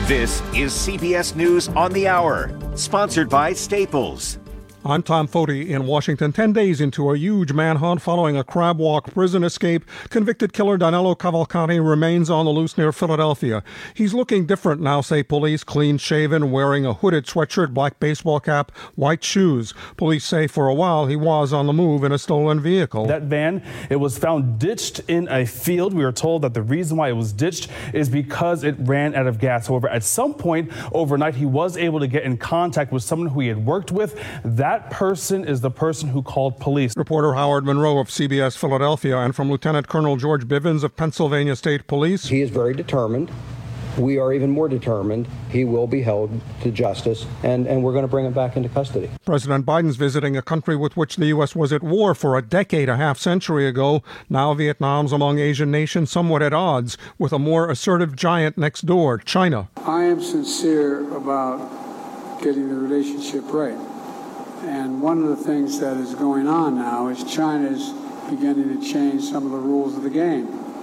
This is CBS News on the Hour, sponsored by Staples. I'm Tom Foti in Washington. 10 days into a huge manhunt following a Crab Walk prison escape, convicted killer Danilo Cavalcanti remains on the loose near Philadelphia. He's looking different now, say police, clean-shaven, wearing a hooded sweatshirt, black baseball cap, white shoes. Police say for a while he was on the move in a stolen vehicle. That van, it was found ditched in a field. We were told that the reason why it was ditched is because it ran out of gas. However, at some point overnight, he was able to get in contact with someone who he had worked with. That person is the person who called police. Reporter Howard Monroe of CBS Philadelphia, and from Lieutenant Colonel George Bivens of Pennsylvania State Police. He is very determined. We are even more determined. He will be held to justice, and we're going to bring him back into custody. President Biden's visiting a country with which the U.S. was at war for a decade, a half-century ago. Now Vietnam's among Asian nations somewhat at odds with a more assertive giant next door, China. I am sincere about getting the relationship right. And one of the things that is going on now is China is beginning to change some of the rules of the game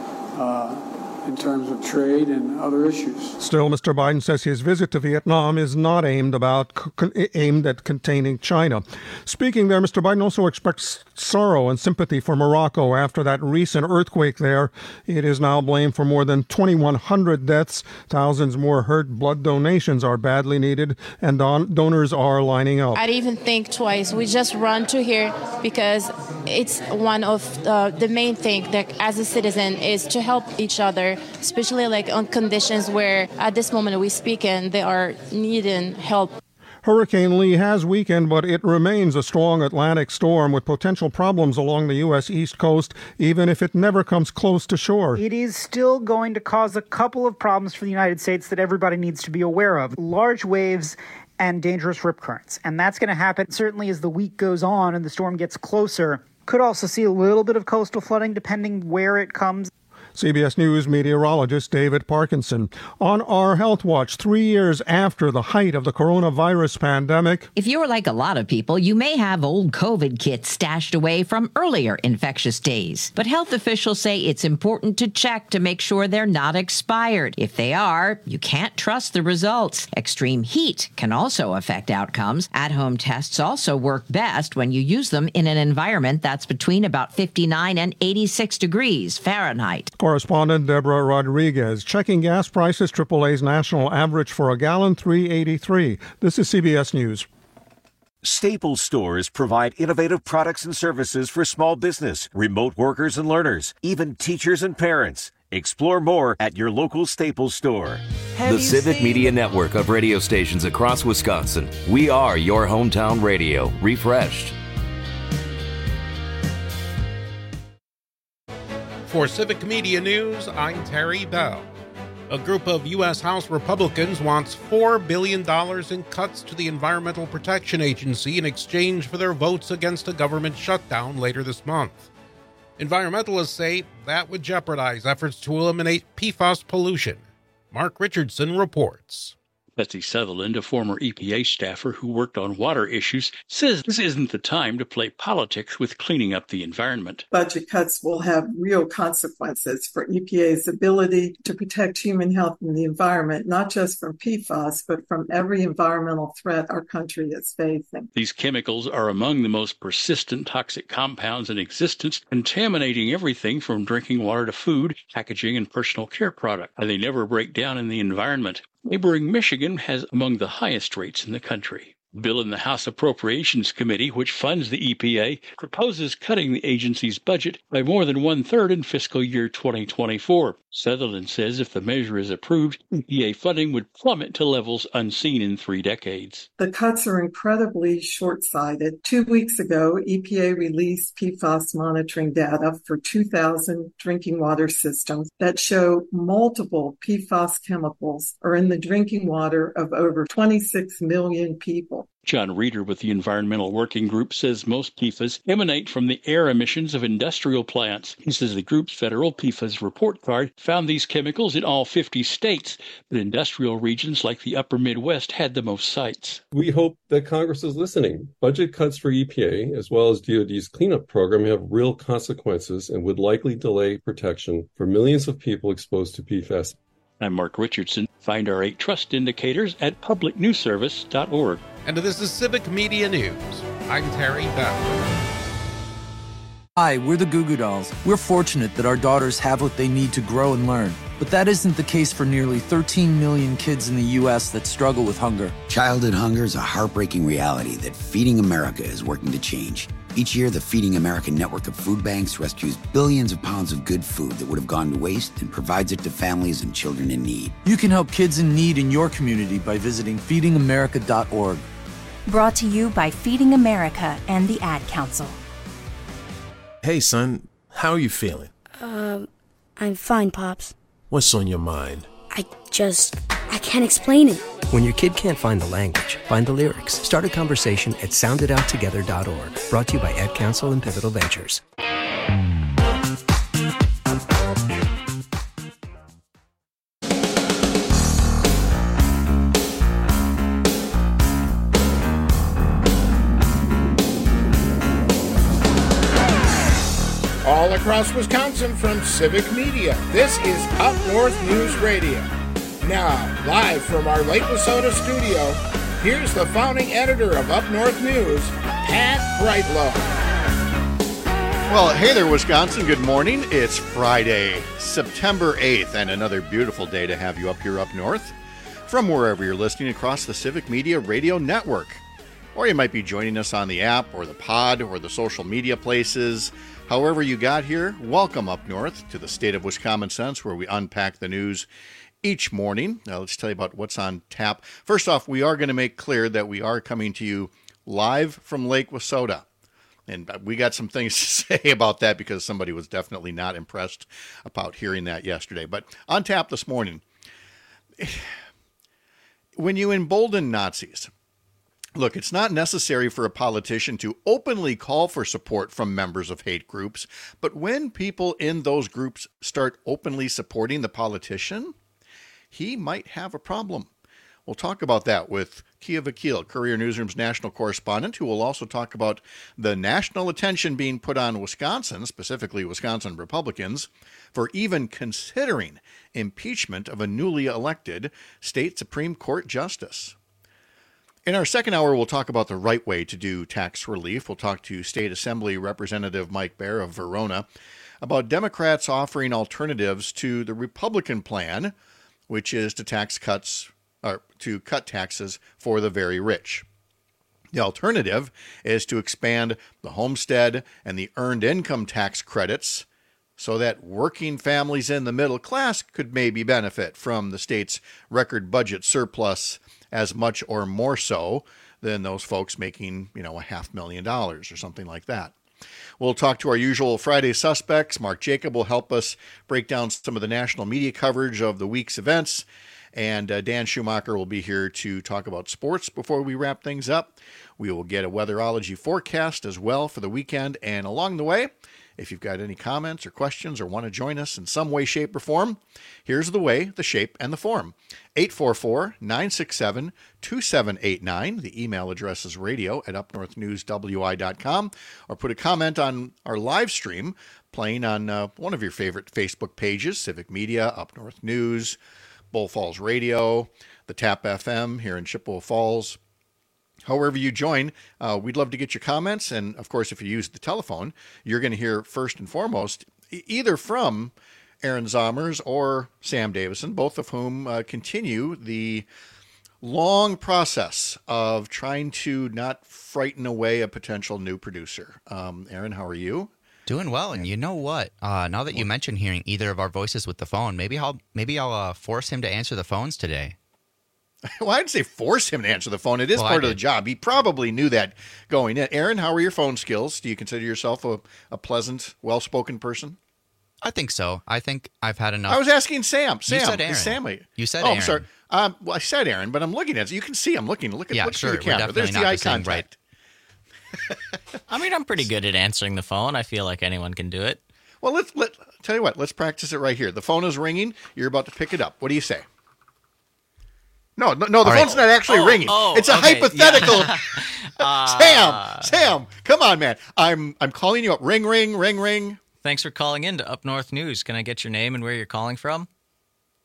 in terms of trade and other issues. Still, Mr. Biden says his visit to Vietnam is not aimed at containing China. Speaking there, Mr. Biden also expressed sorrow and sympathy for Morocco after that recent earthquake there. It is now blamed for more than 2,100 deaths. Thousands more hurt. Blood donations are badly needed, and donors are lining up. I didn't even think twice. We just run to here because it's one of the main things that as a citizen is to help each other, especially like on conditions where at this moment we speak in, they are needing help. Hurricane Lee has weakened, but it remains a strong Atlantic storm with potential problems along the U.S. East Coast, even if it never comes close to shore. It is still going to cause a couple of problems for the United States that everybody needs to be aware of. Large waves and dangerous rip currents. And that's going to happen certainly as the week goes on and the storm gets closer. Could also see a little bit of coastal flooding depending where it comes. CBS News meteorologist David Parkinson. On our Health Watch, 3 years after the height of the coronavirus pandemic. If you're like a lot of people, you may have old COVID kits stashed away from earlier infectious days. But health officials say it's important to check to make sure they're not expired. If they are, you can't trust the results. Extreme heat can also affect outcomes. At-home tests also work best when you use them in an environment that's between about 59 and 86 degrees Fahrenheit. Correspondent Deborah Rodriguez. Checking gas prices, AAA's national average for a gallon, $3.83. This is CBS News. Staples stores provide innovative products and services for small business, remote workers and learners, even teachers and parents. Explore more at your local Staples store. The Civic Media Network of radio stations across Wisconsin. We are your hometown radio, refreshed. For Civic Media News, I'm Terry Bell. A group of U.S. House Republicans wants $4 billion in cuts to the Environmental Protection Agency in exchange for their votes against a government shutdown later this month. Environmentalists say that would jeopardize efforts to eliminate PFAS pollution. Mark Richardson reports. Betsy Sutherland, a former EPA staffer who worked on water issues, says this isn't the time to play politics with cleaning up the environment. Budget cuts will have real consequences for EPA's ability to protect human health and the environment, not just from PFAS, but from every environmental threat our country is facing. These chemicals are among the most persistent toxic compounds in existence, contaminating everything from drinking water to food, packaging, and personal care products. And they never break down in the environment. Neighboring Michigan has among the highest rates in the country. A bill in the House Appropriations Committee, which funds the EPA, proposes cutting the agency's budget by more than one-third in fiscal year 2024. Sutherland says if the measure is approved, EPA funding would plummet to levels unseen in 3 decades. The cuts are incredibly short-sighted. 2 weeks ago, EPA released PFAS monitoring data for 2,000 drinking water systems that show multiple PFAS chemicals are in the drinking water of over 26 million people. John Reeder with the Environmental Working Group says most PFAS emanate from the air emissions of industrial plants. He says the group's federal PFAS report card found these chemicals in all 50 states, but industrial regions like the upper Midwest had the most sites. We hope that Congress is listening. Budget cuts for EPA, as well as DOD's cleanup program, have real consequences and would likely delay protection for millions of people exposed to PFAS. I'm Mark Richardson, Find our 8 trust indicators at publicnewsservice.org. And this is Civic Media News. I'm Terry Bell. Hi, we're the Goo Goo Dolls. We're fortunate that our daughters have what they need to grow and learn. But that isn't the case for nearly 13 million kids in the U.S. that struggle with hunger. Childhood hunger is a heartbreaking reality that Feeding America is working to change. Each year, the Feeding America network of food banks rescues billions of pounds of good food that would have gone to waste and provides it to families and children in need. You can help kids in need in your community by visiting feedingamerica.org. Brought to you by Feeding America and the Ad Council. Hey, son, how are you feeling? I'm fine, Pops. What's on your mind? I can't explain it. When your kid can't find the language, find the lyrics. Start a conversation at sounditouttogether.org. Brought to you by Ad Council and Pivotal Ventures. All across Wisconsin from Civic Media, this is Up North News Radio. Now, live from our Lake Wissota studio, here's the founding editor of Up North News, Pat Brightlow. Well, hey there, Wisconsin. Good morning. It's Friday, September 8th, and another beautiful day to have you up here up north from wherever you're listening across the Civic Media Radio Network. Or you might be joining us on the app or the pod or the social media places. However you got here, welcome up north to the state of Wisconsin, where we unpack the news each morning. Now let's tell you about what's on tap. First off, we are going to make clear that we are coming to you live from Lake Wissota. And we got some things to say about that because somebody was definitely not impressed about hearing that yesterday. But on tap this morning, when you embolden Nazis, look, it's not necessary for a politician to openly call for support from members of hate groups, but when people in those groups start openly supporting the politician, he might have a problem. We'll talk about that with Kia Vakil, Courier Newsroom's national correspondent, who will also talk about the national attention being put on Wisconsin, specifically Wisconsin Republicans, for even considering impeachment of a newly elected state Supreme Court justice. In our second hour, we'll talk about the right way to do tax relief. We'll talk to State Assembly Representative Mike Baer of Verona about Democrats offering alternatives to the Republican plan, which is to cut taxes for the very rich. The alternative is to expand the homestead and the earned income tax credits so that working families in the middle class could maybe benefit from the state's record budget surplus as much or more so than those folks making, $500,000 or something like that. We'll talk to our usual Friday suspects. Mark Jacob will help us break down some of the national media coverage of the week's events. And Dan Schumacher will be here to talk about sports before we wrap things up. We will get a weatherology forecast as well for the weekend. And along the way, if you've got any comments or questions or want to join us in some way, shape, or form, here's the way, the shape, and the form. 844-967-2789. The email address is radio@upnorthnewswi.com. Or put a comment on our live stream playing on one of your favorite Facebook pages, Civic Media, Up North News, Bull Falls Radio, the Tap FM here in Chippewa Falls. However you join, we'd love to get your comments. And, of course, if you use the telephone, you're going to hear first and foremost either from Aaron Zommers or Sam Davison, both of whom continue the long process of trying to not frighten away a potential new producer. Aaron, how are you? Doing well, and you know what? Now that you mentioned hearing either of our voices with the phone, maybe I'll force him to answer the phones today. Well, I'd say force him to answer the phone. It is part of the job. He probably knew that going in. Aaron, how are your phone skills? Do you consider yourself a pleasant, well-spoken person? I think so. I think I've had enough. I was asking Sam. You said Aaron. You said Aaron. I'm sorry. Well, I said Aaron, but I'm looking at it. You can see I'm looking. Look through the camera. There's the eye contact. I mean, I'm pretty good at answering the phone. I feel like anyone can do it. Well, let's tell you what. Let's practice it right here. The phone is ringing. You're about to pick it up. What do you say? No, the phone's not actually ringing. It's a hypothetical. Yeah. Sam, come on, man. I'm calling you up. Ring, ring, ring, ring. Thanks for calling in to Up North News. Can I get your name and where you're calling from?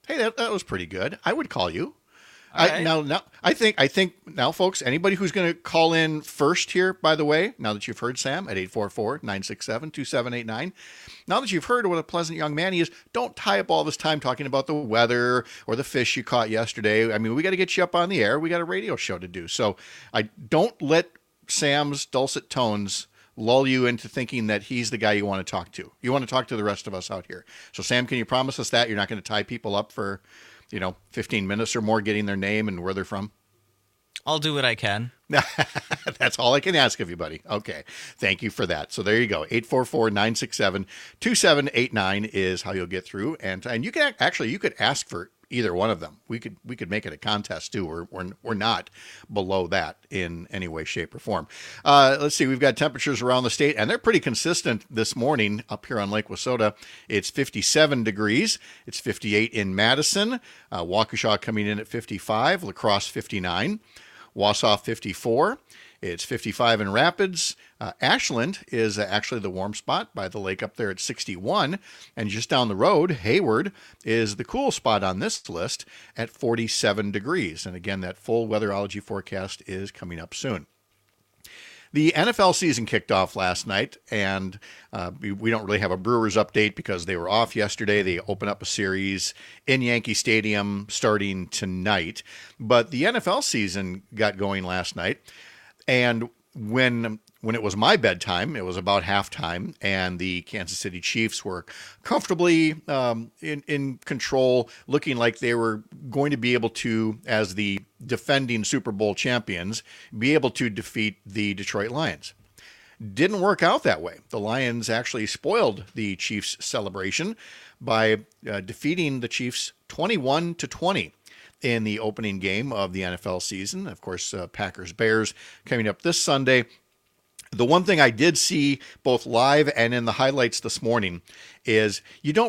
Hey, that was pretty good. I would call you. Right. Now, I think now, folks, anybody who's going to call in first here, by the way, now that you've heard Sam at 844-967-2789, now that you've heard what a pleasant young man he is, don't tie up all this time talking about the weather or the fish you caught yesterday. I mean, we got to get you up on the air. We got a radio show to do. So I don't let Sam's dulcet tones lull you into thinking that he's the guy you want to talk to. You want to talk to the rest of us out here. So, Sam, can you promise us that you're not going to tie people up for 15 minutes or more getting their name and where they're from? I'll do what I can. That's all I can ask of you, buddy. Okay. Thank you for that. So there you go. 844-967-2789 is how you'll get through. And you can you could ask for either one of them. We could make it a contest too. We're not below that in any way, shape, or form. Let's see. We've got temperatures around the state, and they're pretty consistent this morning up here on Lake Wissota. It's 57 degrees. It's 58 in Madison. Waukesha coming in at 55. La Crosse 59. Wausau 54. It's 55 in Rapids. Ashland is actually the warm spot by the lake up there at 61. And just down the road, Hayward is the cool spot on this list at 47 degrees. And again, that full weatherology forecast is coming up soon. The NFL season kicked off last night, and we don't really have a Brewers update because they were off yesterday. They open up a series in Yankee Stadium starting tonight. But the NFL season got going last night, and when it was my bedtime, it was about halftime, and the Kansas City Chiefs were comfortably in control, looking like they were going to be able to, as the defending Super Bowl champions, be able to defeat the Detroit Lions. Didn't work out that way. The Lions actually spoiled the Chiefs' celebration by defeating the Chiefs 21-20. In the opening game of the NFL season. Of course, Packers-Bears coming up this Sunday. The one thing I did see both live and in the highlights this morning is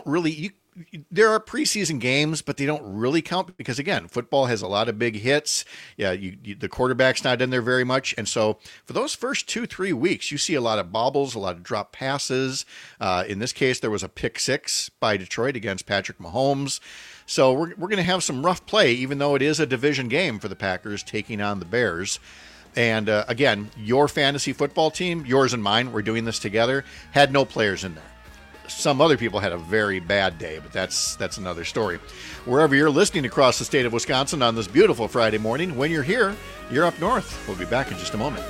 there are preseason games, but they don't really count because, again, football has a lot of big hits. Yeah, the quarterback's not in there very much. And so for those first 2-3 weeks, you see a lot of bobbles, a lot of drop passes. In this case, there was a pick six by Detroit against Patrick Mahomes. So we're going to have some rough play, even though it is a division game for the Packers taking on the Bears. And again, your fantasy football team, yours and mine, we're doing this together, had no players in there. Some other people had a very bad day, but that's another story. Wherever you're listening across the state of Wisconsin on this beautiful Friday morning, when you're here, you're up north. We'll be back in just a moment.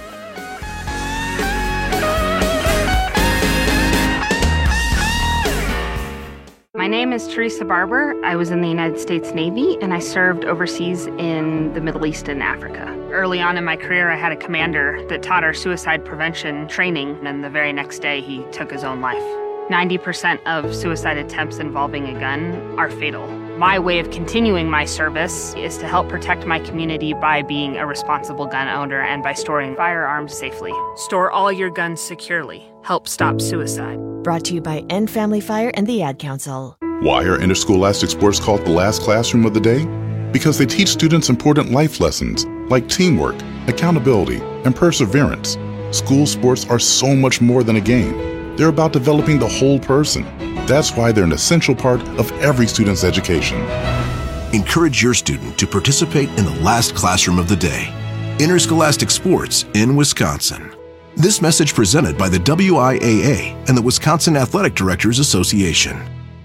My name is Teresa Barber. I was in the United States Navy, and I served overseas in the Middle East and Africa. Early on in my career, I had a commander that taught our suicide prevention training, and the very next day, he took his own life. 90% of suicide attempts involving a gun are fatal. My way of continuing my service is to help protect my community by being a responsible gun owner and by storing firearms safely. Store all your guns securely. Help stop suicide. Brought to you by End Family Fire and the Ad Council. Why are interscholastic sports called the last classroom of the day? Because they teach students important life lessons like teamwork, accountability, and perseverance. School sports are so much more than a game. They're about developing the whole person. That's why they're an essential part of every student's education. Encourage your student to participate in the last classroom of the day. Interscholastic sports in Wisconsin. This message presented by the WIAA and the Wisconsin Athletic Directors Association.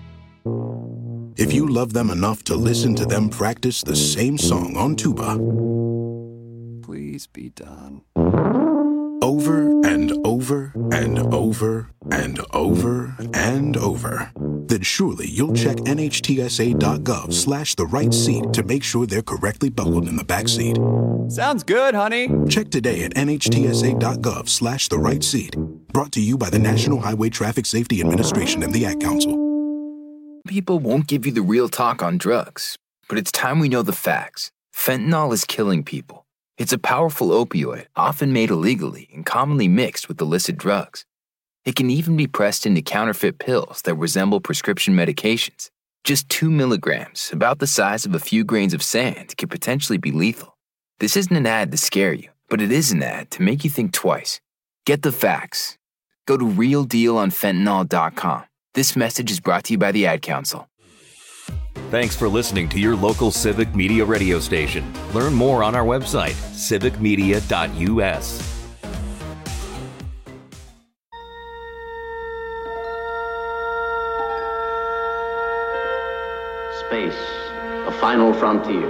If you love them enough to listen to them practice the same song on tuba, please be done. Over and over and over and over and over, then surely you'll check NHTSA.gov/the right seat to make sure they're correctly buckled in the back seat. Sounds good, honey. Check today at NHTSA.gov/the right seat. Brought to you by the National Highway Traffic Safety Administration and the Ad Council. People won't give you the real talk on drugs, but it's time we know the facts. Fentanyl is killing people. It's a powerful opioid, often made illegally and commonly mixed with illicit drugs. It can even be pressed into counterfeit pills that resemble prescription medications. Just 2 milligrams, about the size of a few grains of sand, could potentially be lethal. This isn't an ad to scare you, but it is an ad to make you think twice. Get the facts. Go to realdealonfentanyl.com. This message is brought to you by the Ad Council. Thanks for listening to your local Civic Media radio station. Learn more on our website, civicmedia.us. Space, a final frontier.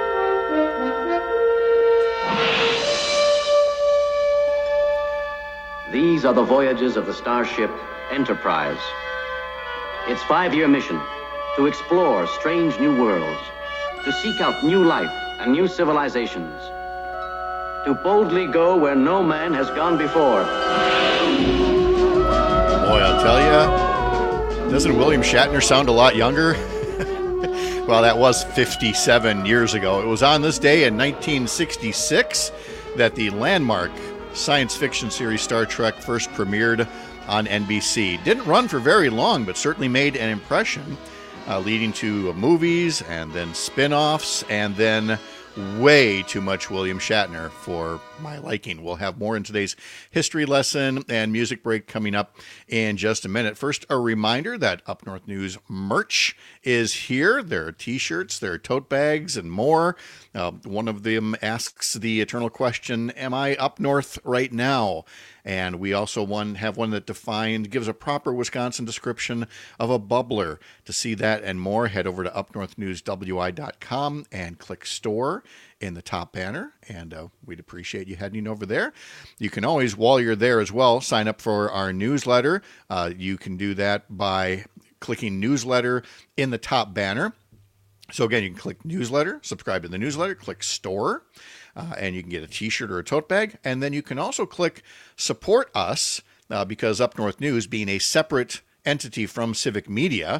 These are the voyages of the starship Enterprise. Its 5-year mission: to explore strange new worlds, to seek out new life and new civilizations, to boldly go where no man has gone before. Boy, I'll tell you, doesn't William Shatner sound a lot younger? Well, that was 57 years ago. It was on this day in 1966 that the landmark science fiction series Star Trek first premiered on NBC. Didn't run for very long, but certainly made an impression, leading to movies and then spin-offs and then way too much William Shatner for my liking. We'll have more in today's history lesson and music break coming up in just a minute. First, a reminder that Up North News merch is here. There are t-shirts, there are tote bags, and more. One of them asks the eternal question, am I up north right now? And we also have one that gives a proper Wisconsin description of a bubbler. To see that and more, head over to upnorthnewswi.com and click store in the top banner. And we'd appreciate you heading over there. You can always, while you're there as well, sign up for our newsletter. You can do that by clicking newsletter in the top banner. So again, you can click newsletter, subscribe to the newsletter, click store, and you can get a t-shirt or a tote bag. And then you can also click support us, because Up North News, being a separate entity from Civic Media,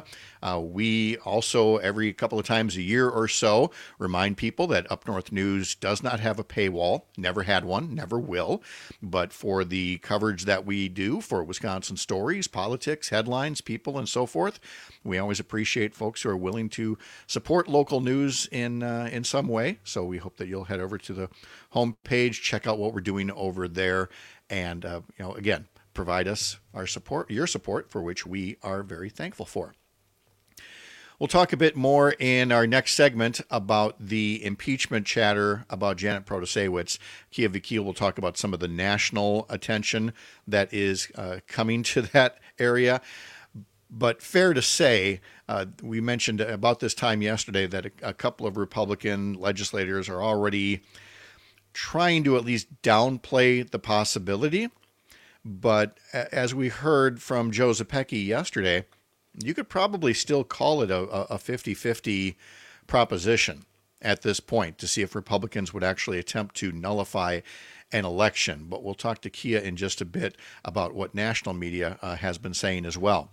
we also every couple of times a year or so remind people that Up North News does not have a paywall, never had one, never will. But for the coverage that we do for Wisconsin stories, politics, headlines, people, and so forth, we always appreciate folks who are willing to support local news in some way. So we hope that you'll head over to the homepage, check out what we're doing over there, and again, provide us your support, for which we are very thankful for. We'll talk a bit more in our next segment about the impeachment chatter about Janet Protasiewicz. Kia Vakil will talk about some of the national attention that is coming to that area. But fair to say, we mentioned about this time yesterday that a couple of Republican legislators are already trying to at least downplay the possibility. But as we heard from Joe Zepecki yesterday, you could probably still call it a 50-50 proposition at this point to see if Republicans would actually attempt to nullify an election. But we'll talk to Kia in just a bit about what national media has been saying as well.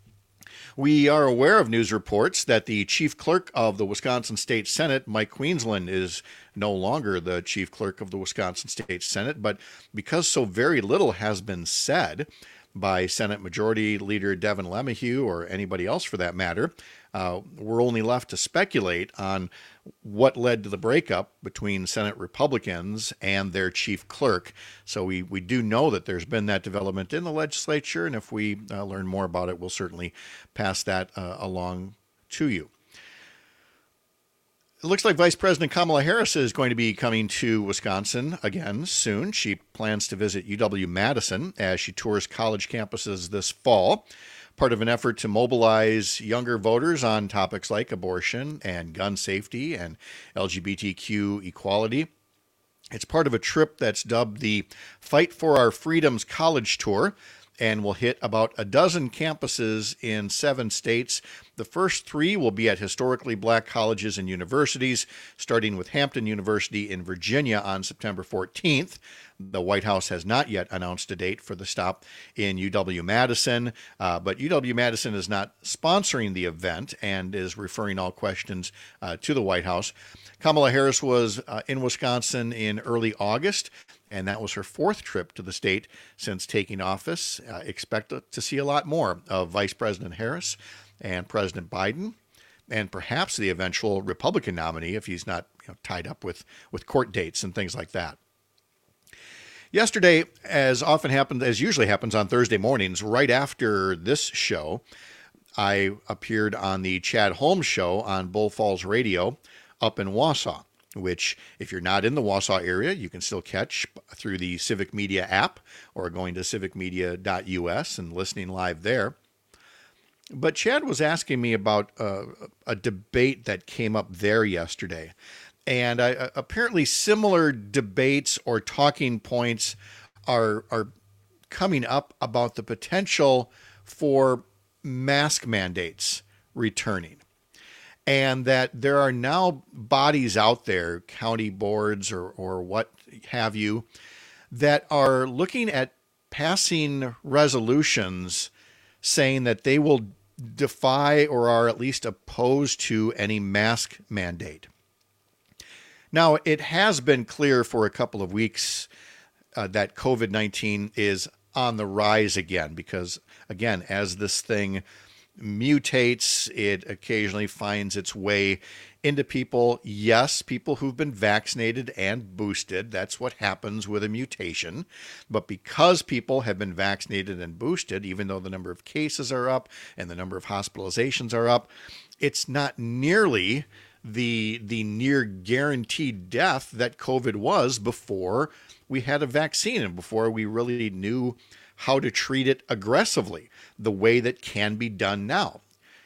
We are aware of news reports that the chief clerk of the Wisconsin State Senate, Mike Queensland, is no longer the chief clerk of the Wisconsin State Senate. But because so very little has been said by Senate Majority Leader Devin LeMahieu, or anybody else for that matter, we're only left to speculate on what led to the breakup between Senate Republicans and their chief clerk. So we do know that there's been that development in the legislature, and if we learn more about it, we'll certainly pass that along to you. It looks like Vice President Kamala Harris is going to be coming to Wisconsin again soon. She plans to visit UW-Madison as she tours college campuses this fall, part of an effort to mobilize younger voters on topics like abortion and gun safety and LGBTQ equality. It's part of a trip that's dubbed the Fight for Our Freedoms College Tour, and will hit about a dozen campuses in 7 states. The first 3 will be at historically black colleges and universities, starting with Hampton University in Virginia on September 14th. The White House has not yet announced a date for the stop in UW-Madison, but UW-Madison is not sponsoring the event and is referring all questions to the White House. Kamala Harris was in Wisconsin in early August, and that was her 4th trip to the state since taking office. Expect to see a lot more of Vice President Harris and President Biden, and perhaps the eventual Republican nominee if he's not tied up with court dates and things like that. Yesterday, as usually happens on Thursday mornings, right after this show, I appeared on the Chad Holmes Show on Bull Falls Radio up in Wausau, which if you're not in the Wausau area, you can still catch through the Civic Media app or going to civicmedia.us and listening live there. But Chad was asking me about a debate that came up there yesterday. And apparently similar debates or talking points are coming up about the potential for mask mandates returning. And that there are now bodies out there, county boards or what have you, that are looking at passing resolutions saying that they will defy or are at least opposed to any mask mandate. Now, it has been clear for a couple of weeks that COVID-19 is on the rise again because, again, as this thing mutates, it occasionally finds its way into people. Yes, people who've been vaccinated and boosted. That's what happens with a mutation. But because people have been vaccinated and boosted, even though the number of cases are up and the number of hospitalizations are up, it's not nearly the near guaranteed death that COVID was before we had a vaccine and before we really knew how to treat it aggressively, the way that can be done now.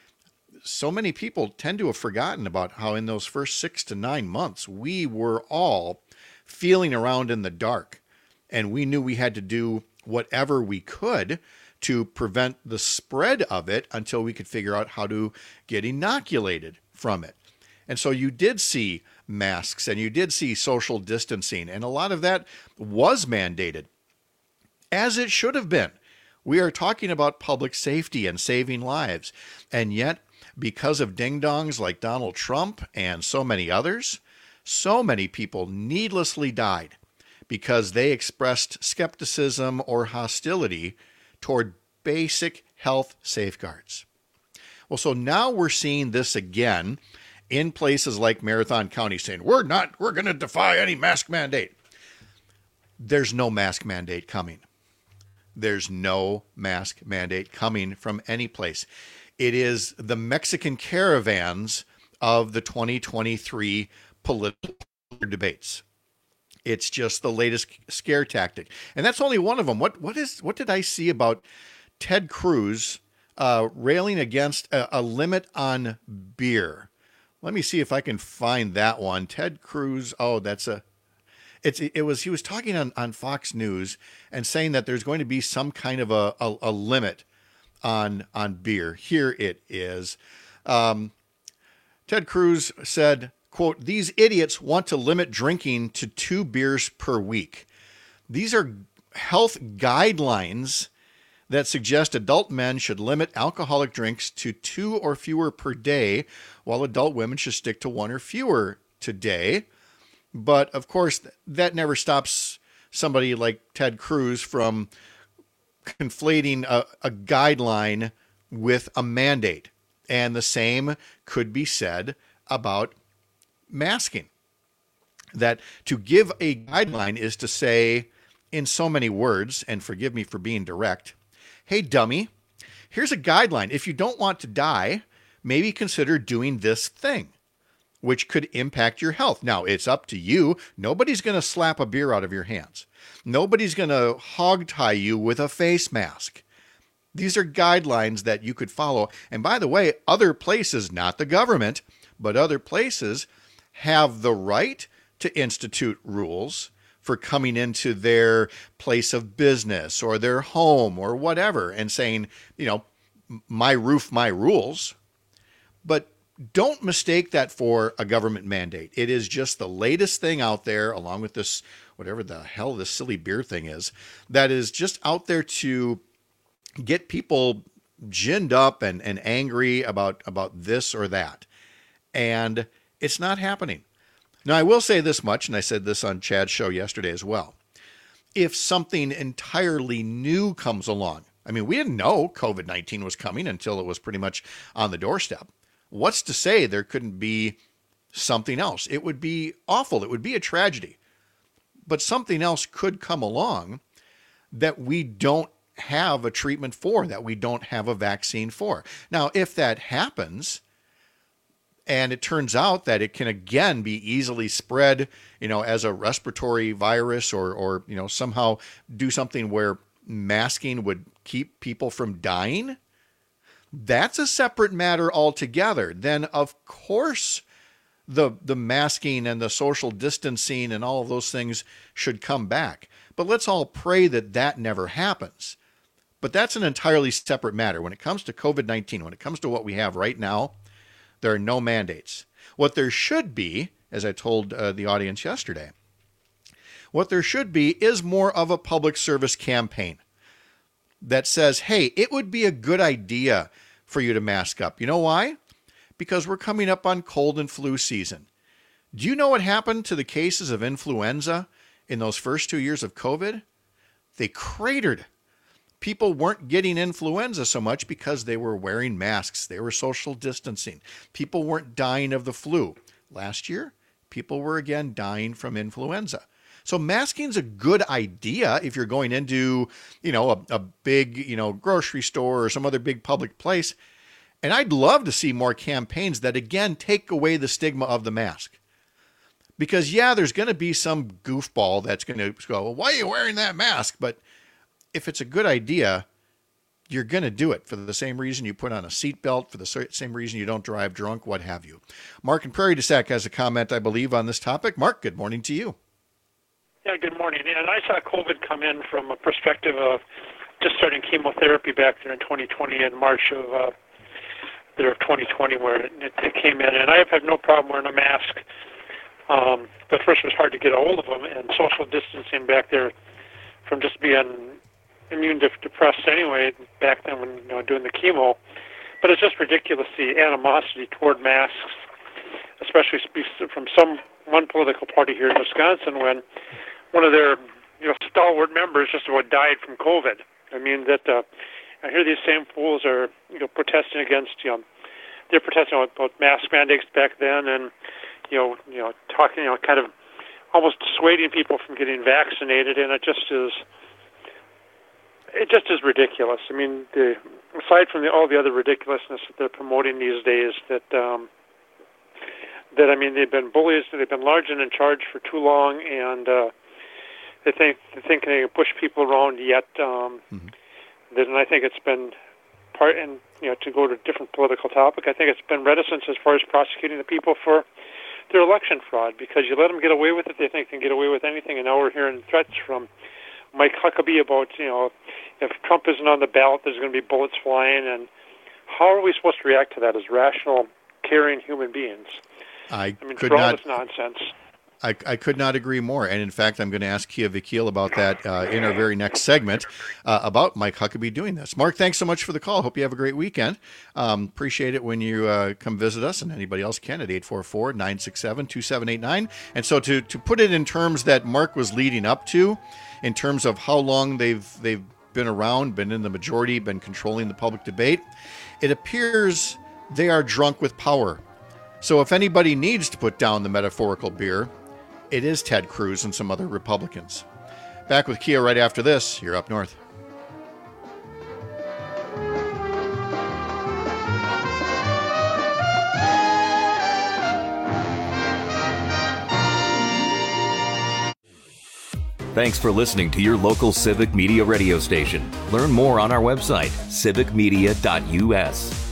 So many people tend to have forgotten about how in those first 6 to 9 months, we were all feeling around in the dark, and we knew we had to do whatever we could to prevent the spread of it until we could figure out how to get inoculated from it. And so you did see masks and you did see social distancing, and a lot of that was mandated, as it should have been. We are talking about public safety and saving lives. And yet, because of ding-dongs like Donald Trump and so many others, so many people needlessly died because they expressed skepticism or hostility toward basic health safeguards. Well, so now we're seeing this again in places like Marathon County saying, we're going to defy any mask mandate. There's no mask mandate coming. There's no mask mandate coming from any place. It is the Mexican caravans of the 2023 political debates. It's just the latest scare tactic. And that's only one of them. What did I see about Ted Cruz railing against a limit on beer? Let me see if I can find that one. Ted Cruz. Oh, he was talking on Fox News and saying that there's going to be some kind of a limit on beer. Here it is. Ted Cruz said, quote, "These idiots want to limit drinking to 2 beers per week. These are health guidelines that suggest adult men should limit alcoholic drinks to 2 or fewer per day, while adult women should stick to 1 or fewer today." But of course, that never stops somebody like Ted Cruz from conflating a guideline with a mandate. And the same could be said about masking. That to give a guideline is to say, in so many words, and forgive me for being direct, hey, dummy, here's a guideline. If you don't want to die, maybe consider doing this thing, which could impact your health. Now, it's up to you. Nobody's going to slap a beer out of your hands. Nobody's going to hog tie you with a face mask. These are guidelines that you could follow. And by the way, other places, not the government, but other places have the right to institute rules for coming into their place of business or their home or whatever and saying, my roof, my rules. But don't mistake that for a government mandate. It is just the latest thing out there, along with this, whatever the hell this silly beer thing is, that is just out there to get people ginned up and angry about this or that. And it's not happening. Now, I will say this much, and I said this on Chad's show yesterday as well. If something entirely new comes along, I mean, we didn't know COVID-19 was coming until it was pretty much on the doorstep. What's to say there couldn't be something else? It would be awful. It would be a tragedy. But something else could come along that we don't have a treatment for, that we don't have a vaccine for. Now, if that happens, and it turns out that it can again be easily spread, as a respiratory virus or somehow do something where masking would keep people from dying, that's a separate matter altogether. Then, of course, the masking and the social distancing and all of those things should come back. But let's all pray that that never happens. But that's an entirely separate matter. When it comes to COVID-19, when it comes to what we have right now, there are no mandates. What there should be, as I told the audience yesterday, what there should be is more of a public service campaign that says, hey, it would be a good idea for you to mask up. You know why? Because we're coming up on cold and flu season. Do you know what happened to the cases of influenza in those first 2 years of COVID? They cratered. People weren't getting influenza so much because they were wearing masks. They were social distancing. People weren't dying of the flu. Last year, people were again dying from influenza. So masking's a good idea if you're going into, a big, grocery store or some other big public place. And I'd love to see more campaigns that, again, take away the stigma of the mask. Because, yeah, there's going to be some goofball that's going to go, well, why are you wearing that mask? But if it's a good idea, you're going to do it for the same reason you put on a seatbelt, for the same reason you don't drive drunk, what have you. Mark in Prairie du Sac has a comment, I believe, on this topic. Mark, good morning to you. Yeah, good morning. And I saw COVID come in from a perspective of just starting chemotherapy back there in 2020 in March of 2020 where it came in. And I have had no problem wearing a mask. But first it was hard to get a hold of them, and social distancing back there from just being immune depressed anyway back then when doing the chemo. But it's just ridiculous, the animosity toward masks, especially from one political party here in Wisconsin when one of their stalwart members just about died from COVID. I mean, that I hear these same fools are protesting against, they're protesting about mask mandates back then and, talking, kind of almost dissuading people from getting vaccinated, and it just is ridiculous. I mean, aside from all the other ridiculousness that they're promoting these days, that I mean, they've been bullies, they've been large and in charge for too long, and they think they can push people around yet. And I think it's been part, and to go to a different political topic, I think it's been reticence as far as prosecuting the people for their election fraud, because you let them get away with it, they think they can get away with anything, and now we're hearing threats from Mike Huckabee about, if Trump isn't on the ballot, there's going to be bullets flying, and how are we supposed to react to that as rational, caring human beings? I mean, for all this nonsense. I could not agree more. And in fact, I'm going to ask Kia Vakil about that in our very next segment about Mike Huckabee doing this. Mark, thanks so much for the call. Hope you have a great weekend. Appreciate it when you come visit us, and anybody else can at 844-967-2789. And so to put it in terms that Mark was leading up to, in terms of how long they've been around, been in the majority, been controlling the public debate, it appears they are drunk with power. So if anybody needs to put down the metaphorical beer, it is Ted Cruz and some other Republicans. Back with Kia right after this. You're Up North. Thanks for listening to your local Civic Media radio station. Learn more on our website, civicmedia.us.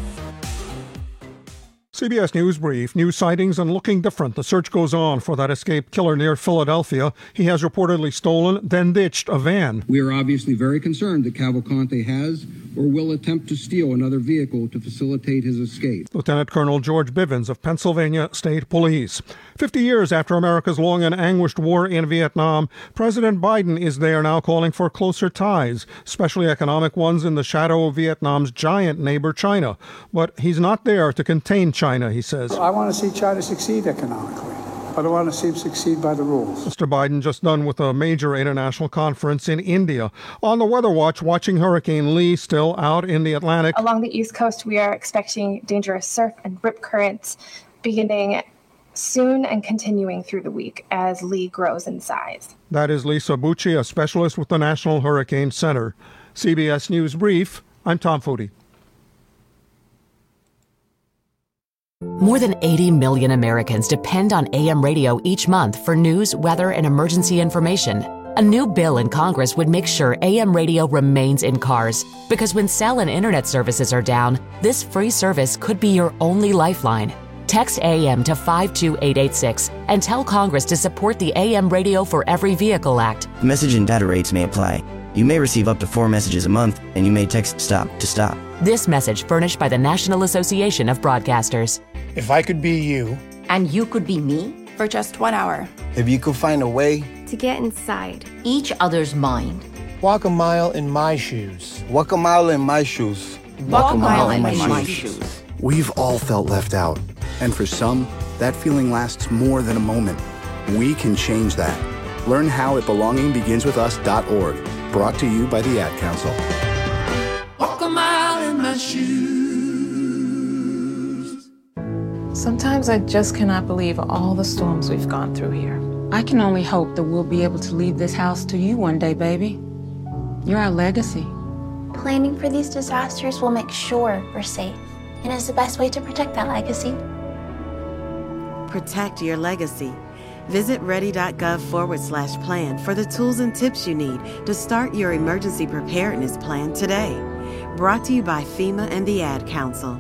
CBS News Brief, new sightings and looking different. The search goes on for that escaped killer near Philadelphia. He has reportedly stolen, then ditched a van. We are obviously very concerned that Cavalcante has or will attempt to steal another vehicle to facilitate his escape. Lieutenant Colonel George Bivens of Pennsylvania State Police. 50 years after America's long and anguished war in Vietnam, President Biden is there now calling for closer ties, especially economic ones in the shadow of Vietnam's giant neighbor China. But he's not there to contain China, he says. I want to see China succeed economically. I don't want to see him succeed by the rules. Mr. Biden just done with a major international conference in India. On the Weather Watch, watching Hurricane Lee still out in the Atlantic. Along the East Coast, we are expecting dangerous surf and rip currents beginning soon and continuing through the week as Lee grows in size. That is Lisa Bucci, a specialist with the National Hurricane Center. CBS News Brief, I'm Tom Foti. More than 80 million Americans depend on AM radio each month for news, weather, and emergency information. A new bill in Congress would make sure AM radio remains in cars, because when cell and internet services are down, this free service could be your only lifeline. Text AM to 52886 and tell Congress to support the AM Radio for Every Vehicle Act. Message and data rates may apply. You may receive up to 4 messages a month, and you may text STOP to stop. This message furnished by the National Association of Broadcasters. If I could be you. And you could be me? For just 1 hour. If you could find a way. To get inside each other's mind. Walk a mile in my shoes. Walk a mile in my shoes. Walk a mile in my shoes. We've all felt left out. And for some, that feeling lasts more than a moment. We can change that. Learn how at belongingbeginswithus.org. Brought to you by the Ad Council. Walk a mile in my shoes. Sometimes I just cannot believe all the storms we've gone through here. I can only hope that we'll be able to leave this house to you one day, baby. You're our legacy. Planning for these disasters will make sure we're safe, and is the best way to protect that legacy. Protect your legacy. Visit ready.gov/plan for the tools and tips you need to start your emergency preparedness plan today. Brought to you by FEMA and the Ad Council.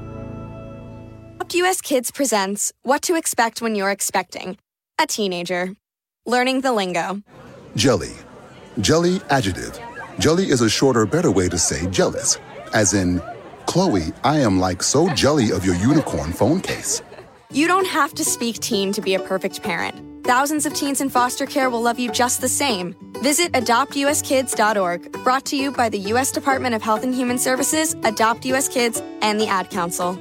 US Kids presents What to Expect When You're Expecting a Teenager. Learning the lingo. Jelly. Jelly adjective. Jelly is a shorter, better way to say jealous. As in, Chloe, I am like so jelly of your unicorn phone case. You don't have to speak teen to be a perfect parent. Thousands of teens in foster care will love you just the same. Visit adoptuskids.org. Brought to you by the U.S. Department of Health and Human Services, Adopt U.S. Kids, and the Ad Council.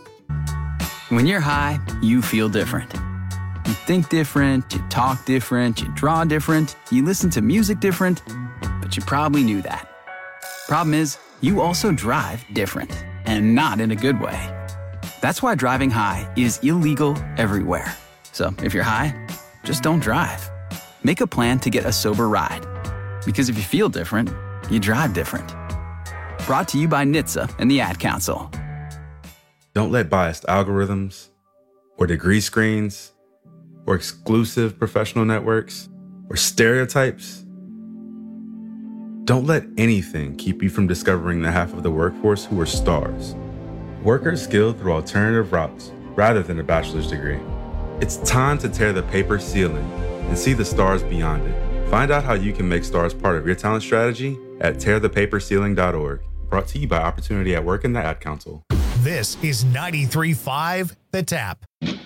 When you're high, you feel different. You think different, you talk different, you draw different, you listen to music different, but you probably knew that. Problem is, you also drive different, and not in a good way. That's why driving high is illegal everywhere. So if you're high, just don't drive. Make a plan to get a sober ride. Because if you feel different, you drive different. Brought to you by NHTSA and the Ad Council. Don't let biased algorithms or degree screens or exclusive professional networks or stereotypes. Don't let anything keep you from discovering the half of the workforce who are stars. Workers skilled through alternative routes rather than a bachelor's degree. It's time to tear the paper ceiling and see the stars beyond it. Find out how you can make stars part of your talent strategy at tearthepaperceiling.org. Brought to you by Opportunity at Work and the Ad Council. This is 93.5 The Tap.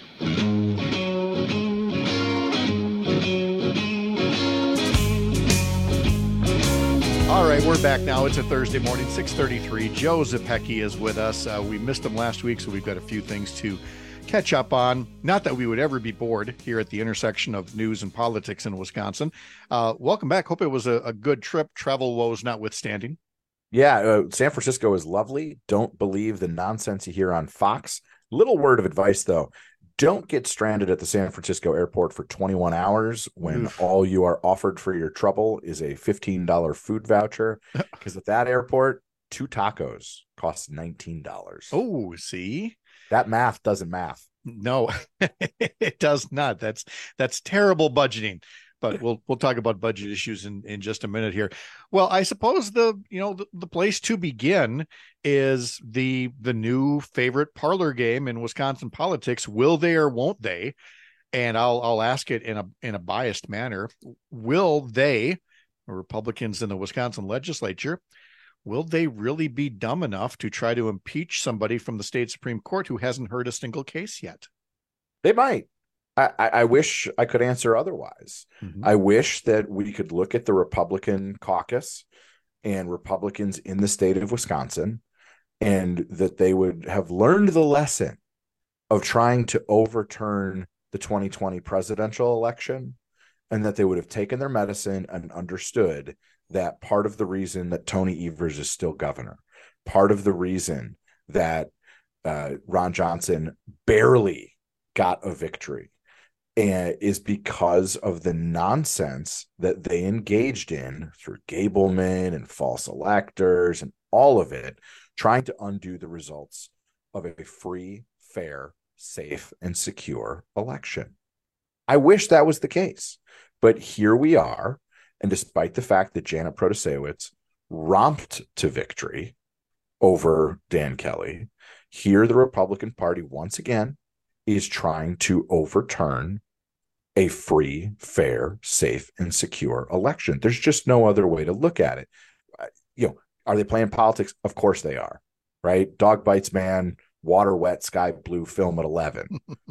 All right, we're back now. It's a Thursday morning, 6:33. Joe Zepecki is with us. We missed him last week, so we've got a few things to catch up on. Not that we would ever be bored here at the intersection of news and politics in Wisconsin. Welcome back. Hope it was a good trip, travel woes notwithstanding. Yeah, San Francisco is lovely. Don't believe the nonsense you hear on Fox. Little word of advice, though. Don't get stranded at the San Francisco airport for 21 hours when all you are offered for your trouble is a $15 food voucher. Because at that airport, 2 tacos costs $19. Oh, see? That math doesn't math. No, it does not. That's terrible budgeting. But we'll talk about budget issues in just a minute here. Well, I suppose the place to begin is the new favorite parlor game in Wisconsin politics. Will they or won't they? And I'll ask it in a biased manner. Will they, Republicans in the Wisconsin legislature, will they really be dumb enough to try to impeach somebody from the state Supreme Court who hasn't heard a single case yet? They might. I wish I could answer otherwise. Mm-hmm. I wish that we could look at the Republican caucus and Republicans in the state of Wisconsin, and that they would have learned the lesson of trying to overturn the 2020 presidential election, and that they would have taken their medicine and understood that part of the reason that Tony Evers is still governor, part of the reason that Ron Johnson barely got a victory, and is because of the nonsense that they engaged in through Gableman and false electors and all of it, trying to undo the results of a free, fair, safe, and secure election. I wish that was the case, but here we are. And despite the fact that Janet Protasiewicz romped to victory over Dan Kelly, here the Republican Party once again is trying to overturn a free, fair, safe, and secure election. There's just no other way to look at it. Are they playing politics? Of course they are, right? Dog bites man, water wet, sky blue, film at 11.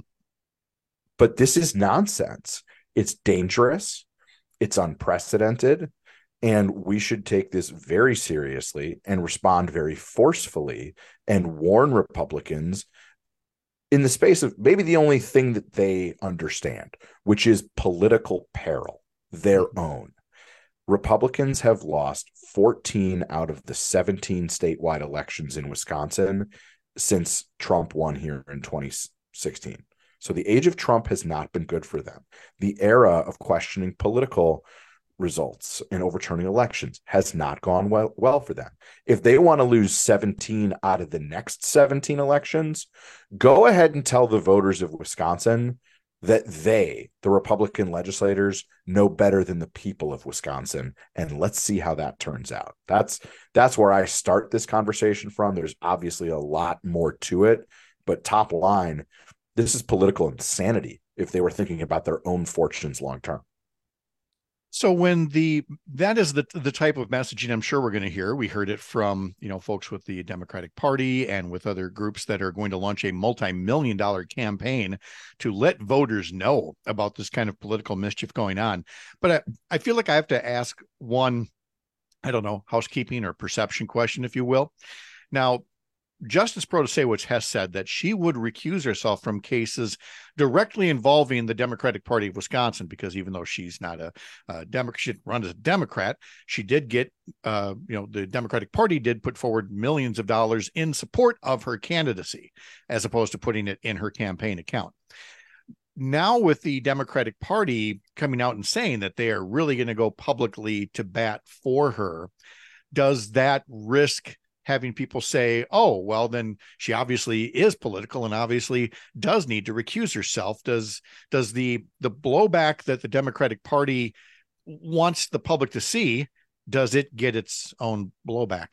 But this is nonsense. It's dangerous. It's unprecedented. And we should take this very seriously and respond very forcefully and warn Republicans in the space of maybe the only thing that they understand, which is political peril, their own. Republicans have lost 14 out of the 17 statewide elections in Wisconsin since Trump won here in 2016. So the age of Trump has not been good for them. The era of questioning political results and overturning elections has not gone well for them. If they want to lose 17 out of the next 17 elections, go ahead and tell the voters of Wisconsin that they, the Republican legislators, know better than the people of Wisconsin, and let's see how that turns out. That's where I start this conversation from. There's obviously a lot more to it, but top line, this is political insanity if they were thinking about their own fortunes long term. So that is the type of messaging I'm sure we're going to hear. We heard it from, folks with the Democratic Party and with other groups that are going to launch a multi-million-dollar campaign to let voters know about this kind of political mischief going on. But I feel like I have to ask one, I don't know, housekeeping or perception question, if you will. Now, Justice Protasiewicz has said that she would recuse herself from cases directly involving the Democratic Party of Wisconsin, because even though she's not a Democrat, she didn't run as a Democrat, she did get, the Democratic Party did put forward millions of dollars in support of her candidacy, as opposed to putting it in her campaign account. Now, with the Democratic Party coming out and saying that they are really going to go publicly to bat for her, does that risk having people say, oh, well, then she obviously is political and obviously does need to recuse herself? Does the blowback that the Democratic Party wants the public to see, does it get its own blowback?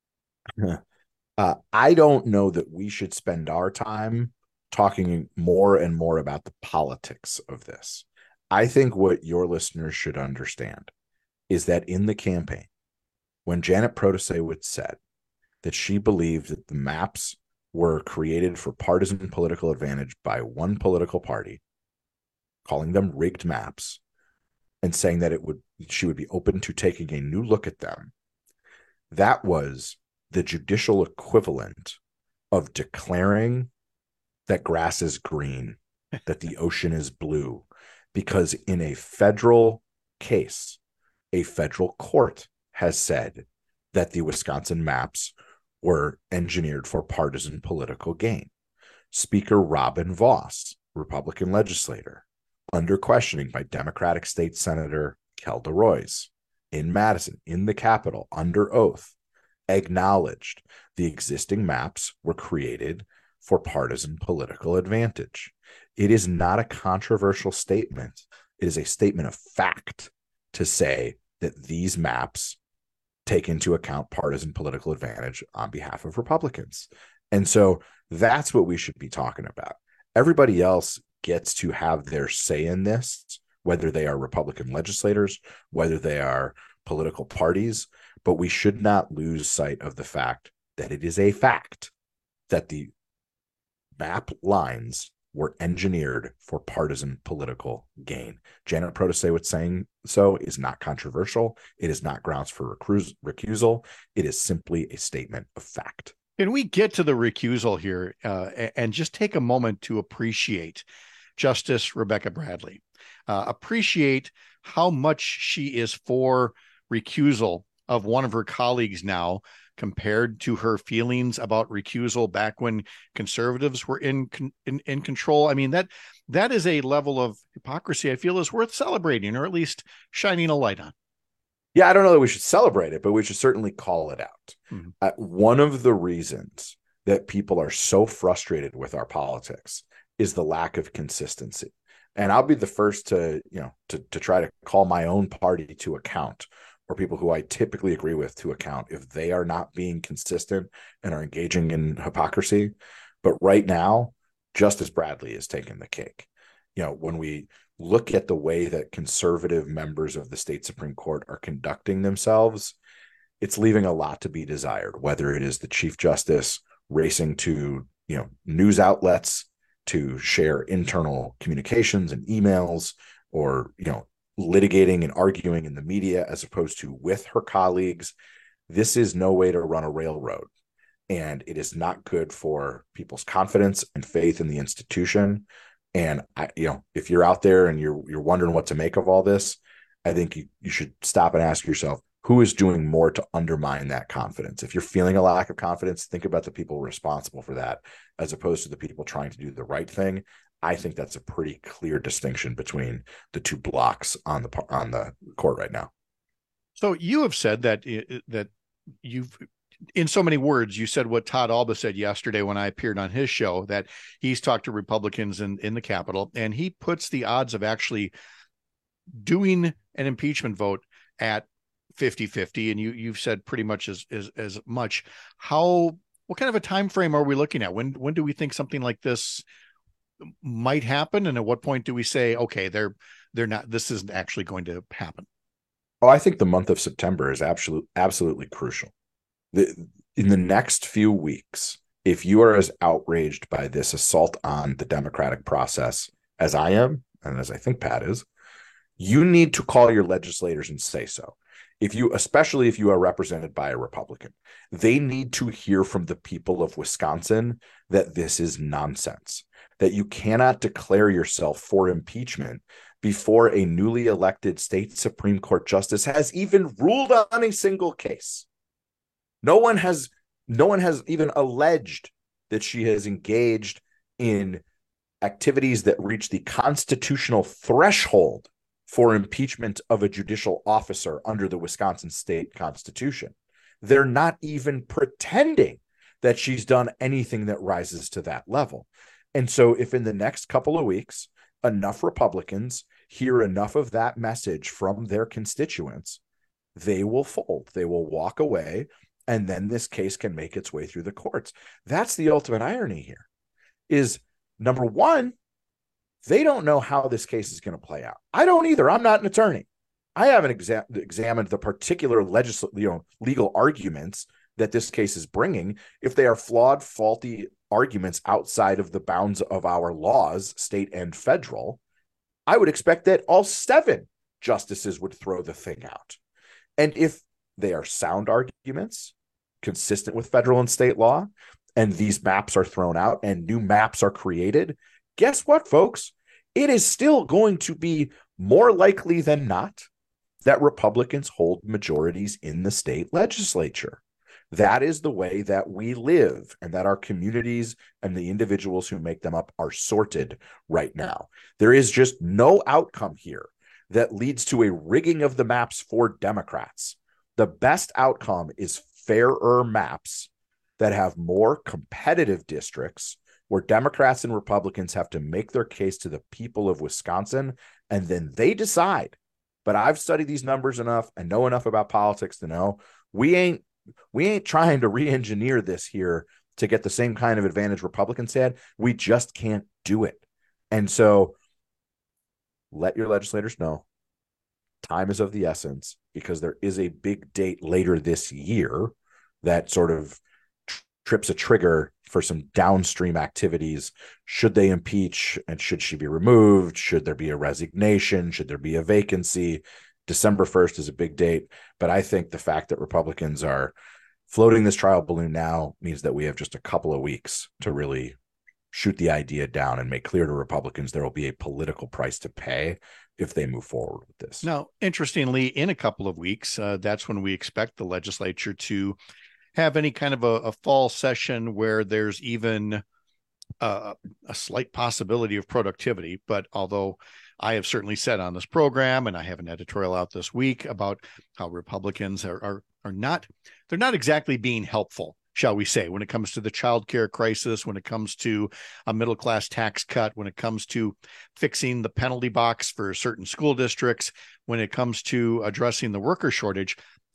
I don't know that we should spend our time talking more and more about the politics of this. I think what your listeners should understand is that in the campaign, when Janet Protasiewicz said that she believed that the maps were created for partisan political advantage by one political party, calling them rigged maps, and saying that she would be open to taking a new look at them. That was the judicial equivalent of declaring that grass is green, that the ocean is blue, because in a federal case, a federal court has said that the Wisconsin maps were engineered for partisan political gain. Speaker Robin Vos, Republican legislator, under questioning by Democratic State Senator Kelda Roys in Madison, in the Capitol, under oath, acknowledged the existing maps were created for partisan political advantage. It is not a controversial statement. It is a statement of fact to say that these maps take into account partisan political advantage on behalf of Republicans. And so that's what we should be talking about. Everybody else gets to have their say in this, whether they are Republican legislators, whether they are political parties, but we should not lose sight of the fact that it is a fact that the map lines were engineered for partisan political gain. Janet Protasiewicz saying so is not controversial. It is not grounds for recusal. It is simply a statement of fact. Can we get to the recusal here and just take a moment to appreciate Justice Rebecca Bradley, appreciate how much she is for recusal of one of her colleagues now, compared to her feelings about recusal back when conservatives were in control. I mean, that is a level of hypocrisy I feel is worth celebrating, or at least shining a light on. Yeah, I don't know that we should celebrate it, but we should certainly call it out. One of the reasons that people are so frustrated with our politics is the lack of consistency. And I'll be the first to try to call my own party to account, or people who I typically agree with to account, if they are not being consistent and are engaging in hypocrisy. But right now, Justice Bradley is taking the cake. When we look at the way that conservative members of the state Supreme Court are conducting themselves, it's leaving a lot to be desired, whether it is the Chief Justice racing to, news outlets to share internal communications and emails, or, litigating and arguing in the media as opposed to with her colleagues. This is no way to run a railroad. And it is not good for people's confidence and faith in the institution. And if you're out there and you're wondering what to make of all this, I think you should stop and ask yourself, who is doing more to undermine that confidence? If you're feeling a lack of confidence, think about the people responsible for that, as opposed to the people trying to do the right thing. I think that's a pretty clear distinction between the two blocks on the court right now. So you have said that you've, in so many words, you said what Todd Alba said yesterday when I appeared on his show, that he's talked to Republicans in the Capitol, and he puts the odds of actually doing an impeachment vote at 50-50. And you've said pretty much as much. What kind of a time frame are we looking at? When do we think something like this might happen? And at what point do we say, okay, they're not, this isn't actually going to happen? Oh, I think the month of September is absolutely crucial. In the next few weeks, if you are as outraged by this assault on the democratic process as I am, and as I think Pat is, you need to call your legislators and say so. Especially if you are represented by a Republican, they need to hear from the people of Wisconsin that this is nonsense, that you cannot declare yourself for impeachment before a newly elected state Supreme Court justice has even ruled on a single case. No one has even alleged that she has engaged in activities that reach the constitutional threshold for impeachment of a judicial officer under the Wisconsin state constitution. They're not even pretending that she's done anything that rises to that level. And so if in the next couple of weeks, enough Republicans hear enough of that message from their constituents, they will fold, they will walk away, and then this case can make its way through the courts. That's the ultimate irony here, is number one, they don't know how this case is going to play out. I don't either. I'm not an attorney. I haven't examined the particular legal arguments that this case is bringing. If they are flawed, faulty arguments outside of the bounds of our laws, state and federal, I would expect that all 7 justices would throw the thing out. And if they are sound arguments, consistent with federal and state law, and these maps are thrown out and new maps are created, guess what, folks? It is still going to be more likely than not that Republicans hold majorities in the state legislature. That is the way that we live, and that our communities and the individuals who make them up are sorted right now. There is just no outcome here that leads to a rigging of the maps for Democrats. The best outcome is fairer maps that have more competitive districts where Democrats and Republicans have to make their case to the people of Wisconsin, and then they decide. But I've studied these numbers enough and know enough about politics to know we ain't trying to re-engineer this here to get the same kind of advantage Republicans had. We just can't do it. And so let your legislators know time is of the essence, because there is a big date later this year that sort of trips a trigger for some downstream activities. Should they impeach, and should she be removed? Should there be a resignation? Should there be a vacancy? December 1st is a big date, but I think the fact that Republicans are floating this trial balloon now means that we have just a couple of weeks to really shoot the idea down and make clear to Republicans there will be a political price to pay if they move forward with this. Now, interestingly, in a couple of weeks, that's when we expect the legislature to have any kind of a fall session where there's even a slight possibility of productivity. But although I have certainly said on this program, and I have an editorial out this week about how Republicans are not, they're not exactly being helpful, shall we say, when it comes to the child care crisis, when it comes to a middle-class tax cut, when it comes to fixing the penalty box for certain school districts, when it comes to addressing the worker shortage.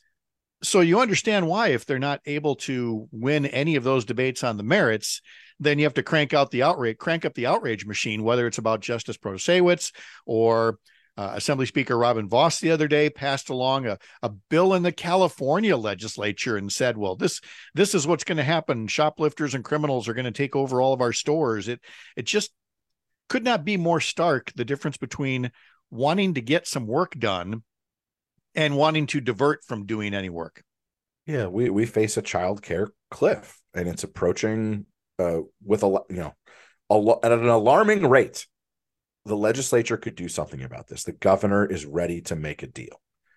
So you understand why, if they're not able to win any of those debates on the merits, then you have to crank up the outrage machine, whether it's about Justice Protasiewicz or Assembly Speaker Robin Vos the other day passed along a bill in the California legislature and said, well, this is what's going to happen. Shoplifters and criminals are going to take over all of our stores. It just could not be more stark, the difference between wanting to get some work done and wanting to divert from doing any work. Yeah, we face a child care cliff, and it's approaching with at an alarming rate. The legislature could do something about this. The governor is ready to make a deal.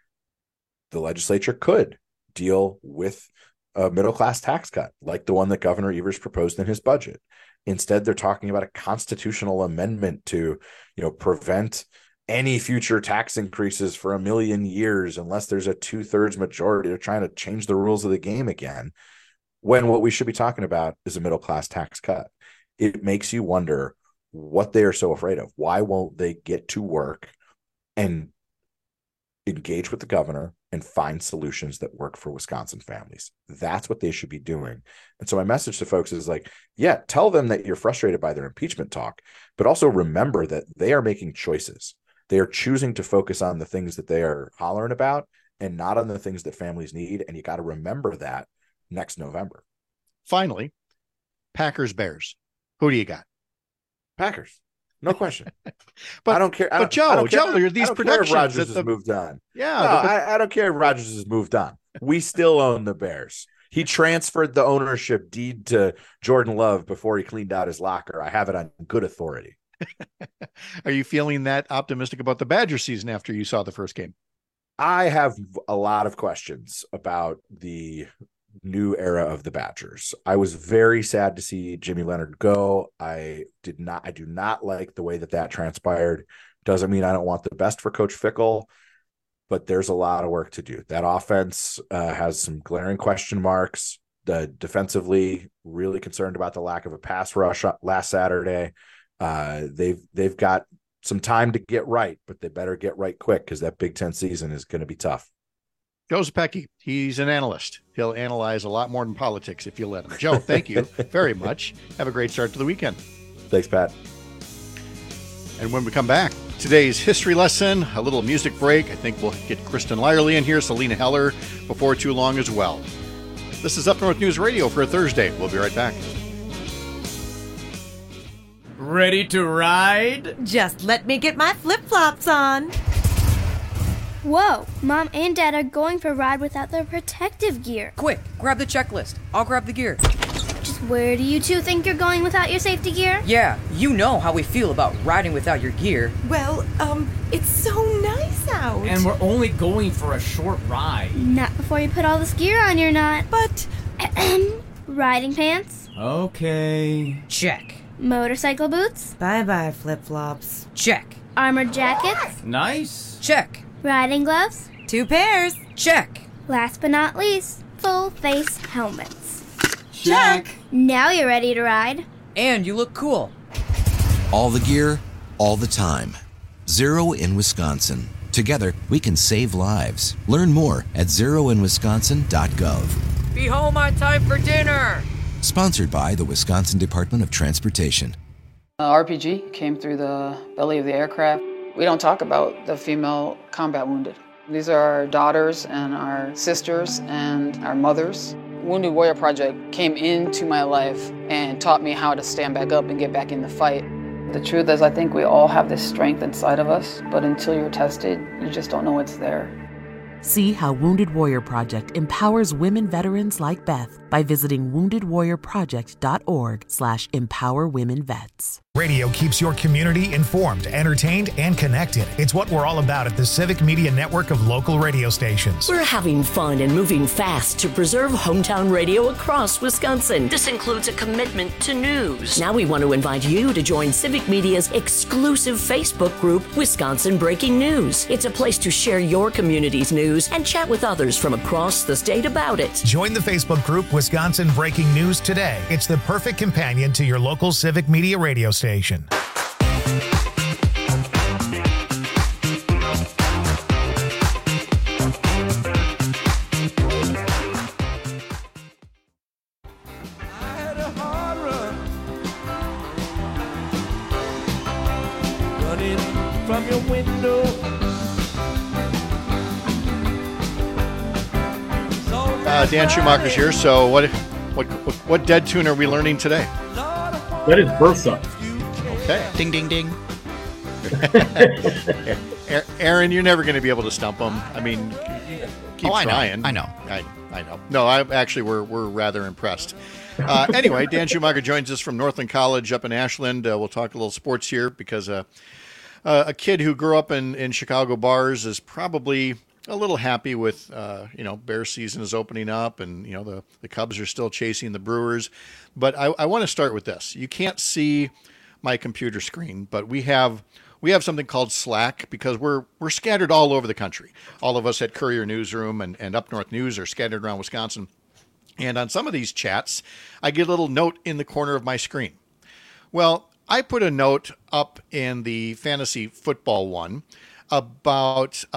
The legislature could deal with a middle-class tax cut, like the one that Governor Evers proposed in his budget. Instead, they're talking about a constitutional amendment to, prevent any future tax increases for 1 million years unless there's a 2/3 majority. They're trying to change the rules of the game again, when what we should be talking about is a middle-class tax cut. It makes you wonder what they are so afraid of. Why won't they get to work and engage with the governor and find solutions that work for Wisconsin families? That's what they should be doing. And so my message to folks is tell them that you're frustrated by their impeachment talk, but also remember that they are making choices. They are choosing to focus on the things that they are hollering about and not on the things that families need. And you got to remember that next November. Finally, Packers-Bears. Who do you got? Packers, no question. But I don't care. Joe, these predictions. Rodgers has moved on. Yeah, I don't care if Rodgers has moved on. We still own the Bears. He transferred the ownership deed to Jordan Love before he cleaned out his locker. I have it on good authority. Are you feeling that optimistic about the Badger season after you saw the first game? I have a lot of questions about the new era of the Badgers. I was very sad to see Jimmy Leonhard go. I do not like the way that transpired. Doesn't mean I don't want the best for Coach Fickell, but there's a lot of work to do. That offense has some glaring question marks. Defensively, really concerned about the lack of a pass rush last Saturday. They've got some time to get right, but they better get right quick because that Big Ten season is going to be tough. Joe Zepecki, he's an analyst. He'll analyze a lot more than politics if you let him. Joe, thank you very much. Have a great start to the weekend. Thanks, Pat. And when we come back, today's history lesson, a little music break. I think we'll get Kristen Lyerly in here, Selena Heller before too long as well. This is Up North News Radio for a Thursday. We'll be right back. Ready to ride? Just let me get my flip-flops on. Whoa, Mom and Dad are going for a ride without their protective gear. Quick, grab the checklist. I'll grab the gear. Just where do you two think you're going without your safety gear? Yeah, you know how we feel about riding without your gear. Well, it's so nice out. And we're only going for a short ride. Not before you put all this gear on, you're not. But... riding pants? Okay. Check. Motorcycle boots? Bye-bye, flip-flops. Check. Armored jackets? Nice. Check. Riding gloves? 2 pairs. Check. Last but not least, full face helmets. Check. Now you're ready to ride. And you look cool. All the gear, all the time. Zero in Wisconsin. Together, we can save lives. Learn more at zeroinwisconsin.gov. Be home on time for dinner. Sponsored by the Wisconsin Department of Transportation. RPG came through the belly of the aircraft. We don't talk about the female combat wounded. These are our daughters and our sisters and our mothers. Wounded Warrior Project came into my life and taught me how to stand back up and get back in the fight. The truth is, I think we all have this strength inside of us, but until you're tested, you just don't know it's there. See how Wounded Warrior Project empowers women veterans like Beth by visiting woundedwarriorproject.org/empowerwomenvets. Radio keeps your community informed, entertained, and connected. It's what we're all about at the Civic Media Network of local radio stations. We're having fun and moving fast to preserve hometown radio across Wisconsin. This includes a commitment to news. Now we want to invite you to join Civic Media's exclusive Facebook group, Wisconsin Breaking News. It's a place to share your community's news and chat with others from across the state about it. Join the Facebook group Wisconsin Breaking News today. It's the perfect companion to your local Civic Media radio station. Running from your window. Dan Schumacher's here. So what dead tune are we learning today? That is Bertha. Okay. Ding, ding, ding. Aaron, you're never going to be able to stump him. I mean, keep trying. I know. I know. No, we're rather impressed. Anyway, Dan Schumacher joins us from Northland College up in Ashland. We'll talk a little sports here because a kid who grew up in Chicago bars is probably a little happy with, Bears season is opening up and, the Cubs are still chasing the Brewers. But I want to start with this. You can't see my computer screen, but we have something called Slack because we're scattered all over the country. All of us at Courier Newsroom and Up North News are scattered around Wisconsin. And on some of these chats, I get a little note in the corner of my screen. Well, I put a note up in the fantasy football one about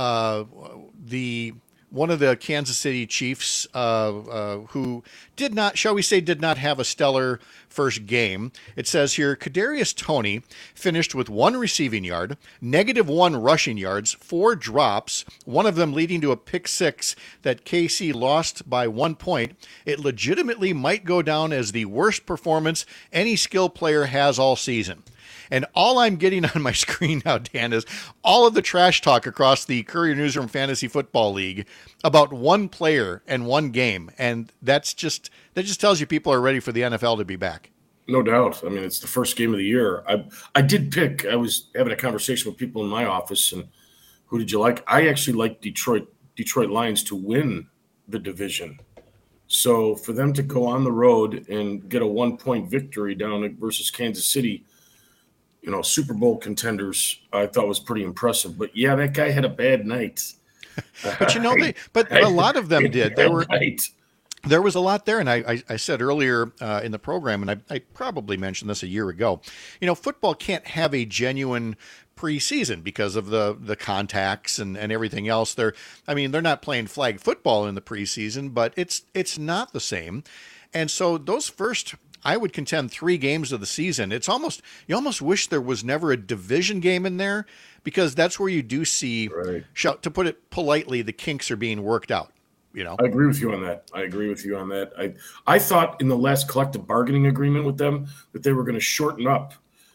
one of the Kansas City Chiefs who did not have a stellar first game. It says here, Kadarius Toney finished with 1 receiving yard, -1 rushing yards, 4 drops, one of them leading to a pick six that KC lost by 1 point. It legitimately might go down as the worst performance any skill player has all season. And all I'm getting on my screen now, Dan, is all of the trash talk across the Courier Newsroom Fantasy Football League about one player and one game. And that just tells you people are ready for the NFL to be back. No doubt. I mean, it's the first game of the year. I was having a conversation with people in my office, and who did you like? I actually like Detroit Lions to win the division. So for them to go on the road and get a 1-point victory down versus Kansas City, Super Bowl contenders, I thought was pretty impressive. But yeah, that guy had a bad night. But a lot of them did. There was a lot there, and I said earlier in the program, and I probably mentioned this a year ago. Football can't have a genuine preseason because of the contacts and everything else. They're not playing flag football in the preseason, but it's not the same. And so those first, I would contend, 3 games of the season, you almost wish there was never a division game in there, because that's where you do see, to put it politely, the kinks are being worked out. I agree with you on that. I thought in the last collective bargaining agreement with them that they were going to shorten up.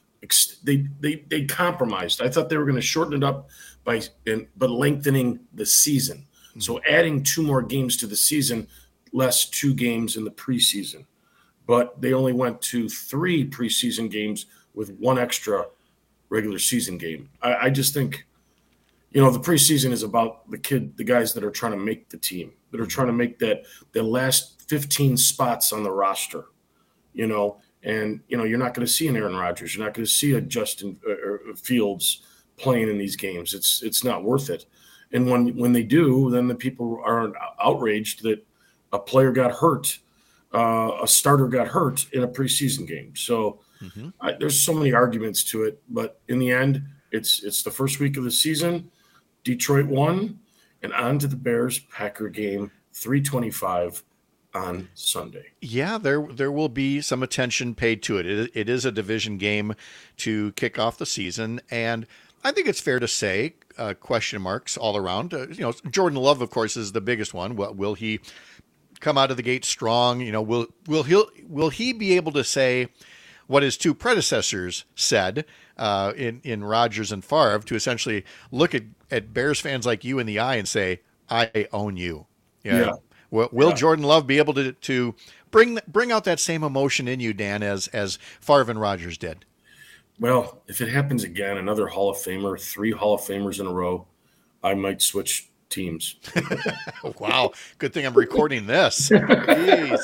They compromised. I thought they were going to shorten it up but lengthening the season. Mm-hmm. So adding 2 more games to the season, less 2 games in the preseason. But they only went to 3 preseason games with 1 extra regular season game. I just think, the preseason is about the guys that are trying to make the team, that are trying to make the last 15 spots on the roster, and, you're not going to see an Aaron Rodgers. You're not going to see a Justin Fields playing in these games. It's not worth it. And when they do, then the people are outraged that a player got hurt. A starter got hurt in a preseason game. So there's so many arguments to it, but in the end, it's the first week of the season. Detroit won, and on to the Bears-Packer game, 3:25 on Sunday. Yeah, there will be some attention paid to it. It is a division game to kick off the season, and I think it's fair to say question marks all around. Jordan Love, of course, is the biggest one. Will he come out of the gate strong? Will he be able to say what his 2 predecessors said in Rodgers and Favre, to essentially look at Bears fans like you in the eye and say, I own you? Will Jordan Love be able to bring out that same emotion in you, Dan, as Favre and Rodgers did? Well, if it happens again, another Hall of Famer, 3 Hall of Famers in a row, I might switch teams. Wow. Good thing I'm recording this. Jeez.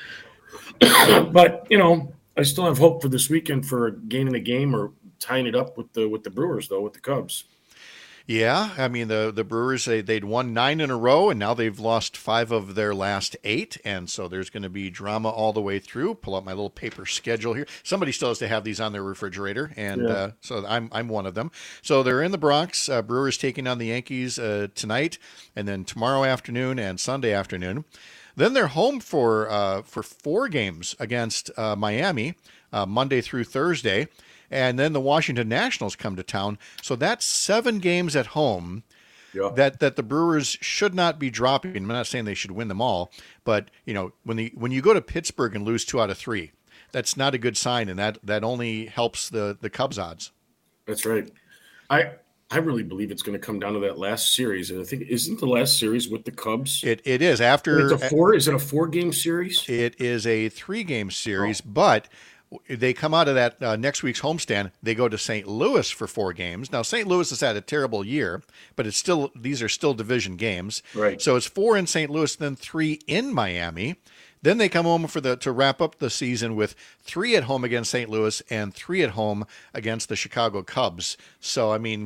But, I still have hope for this weekend for gaining a game or tying it up with the Brewers, though, with the Cubs. Yeah, I mean, the Brewers, they'd won 9 in a row, and now they've lost 5 of their last 8, and so there's going to be drama all the way through. Pull up my little paper schedule here. Somebody still has to have these on their refrigerator, and so I'm one of them. So they're in the Bronx. Brewers taking on the Yankees tonight, and then tomorrow afternoon and Sunday afternoon. Then they're home for 4 games against Miami, Monday through Thursday. And then the Washington Nationals come to town. So that's 7 games at home that the Brewers should not be dropping. I'm not saying they should win them all, but when you go to Pittsburgh and lose 2 out of 3, that's not a good sign, and that only helps the Cubs odds. That's right. I really believe it's going to come down to that last series. And I think, isn't the last series with the Cubs? It is after. It's a 4. Is it a 4-game series? It is a 3-game series, but they come out of that next week's homestand. They go to St. Louis for 4 games. Now, St. Louis has had a terrible year, but these are still division games. Right. So it's 4 in St. Louis, then 3 in Miami. Then they come home to wrap up the season with 3 at home against St. Louis and 3 at home against the Chicago Cubs. So I mean,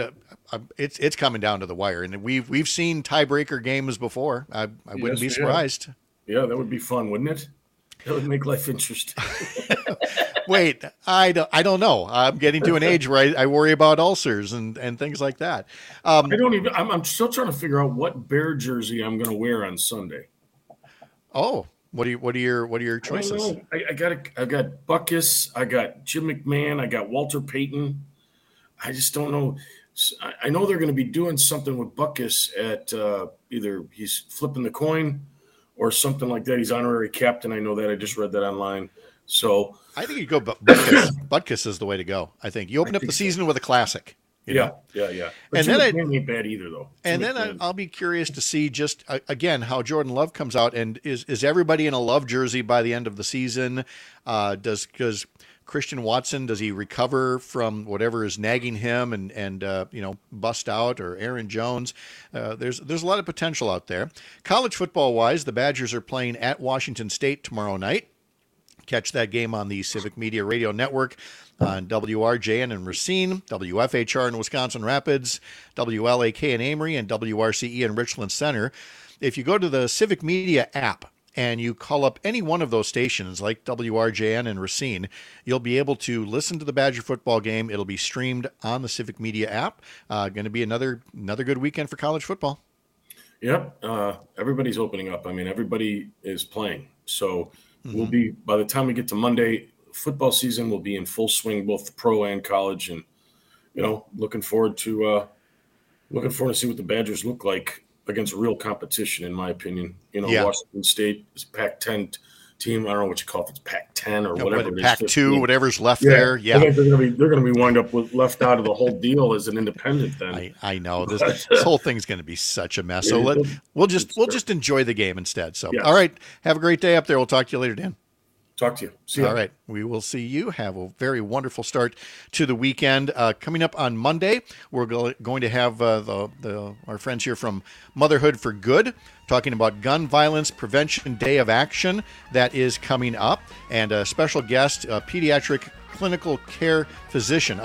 it's coming down to the wire, and we've seen tiebreaker games before. I wouldn't be surprised. Yeah, that would be fun, wouldn't it? That would make life interesting. Wait, I don't know. I'm getting to an age where I worry about ulcers and things like that. I'm still trying to figure out what Bear jersey I'm going to wear on Sunday. Oh, what are your choices? I got Buckus, I got Jim McMahon, I got Walter Payton. I just don't know. I know they're going to be doing something with Buckus at either he's flipping the coin or something like that. He's honorary captain. I know that. I just read that online. So I think you go Butkus. Butkus is the way to go. I think you open up the season with a classic. Yeah. But and Jim then McMahon ain't bad either, though. And then I'll be curious to see just again how Jordan Love comes out, and is everybody in a Love jersey by the end of the season? Does Christian Watson, does he recover from whatever is nagging him and bust out, or Aaron Jones? There's a lot of potential out there. College football wise, the Badgers are playing at Washington State tomorrow night. Catch that game on the Civic Media Radio Network on WRJN in Racine, WFHR in Wisconsin Rapids, WLAK in Amory, and WRCE in Richland Center. If you go to the Civic Media app and you call up any one of those stations like WRJN and Racine, you'll be able to listen to the Badger football game. It'll be streamed on the Civic Media app. Going to be another good weekend for college football. Yep. Everybody's opening up. I mean, everybody is playing. So we'll be, by the time we get to Monday, football season will be in full swing, both the pro and college. And, looking forward to see what the Badgers look like against real competition, in my opinion. Washington State is a Pac-10 team. I don't know what you call it. It's Pac-10 or whatever it is. Pac-2, whatever's left there. Yeah. I think they're going to be wind up with left out of the whole deal as an independent then. I know. This whole thing's going to be such a mess. So we'll just enjoy the game instead. So, All right. Have a great day up there. We'll talk to you later, Dan. Talk to you. See you. All right. We will see you. Have a very wonderful start to the weekend. Coming up on Monday, we're going to have our friends here from Motherhood for Good talking about Gun Violence Prevention Day of Action. That is coming up. And a special guest, a pediatric critical care physician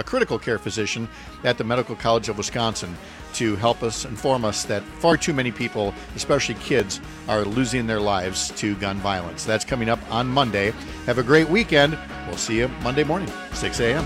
at the Medical College of Wisconsin, to help us inform us that far too many people, especially kids, are losing their lives to gun violence. That's coming up on Monday. Have a great weekend. We'll see you Monday morning, 6 a.m.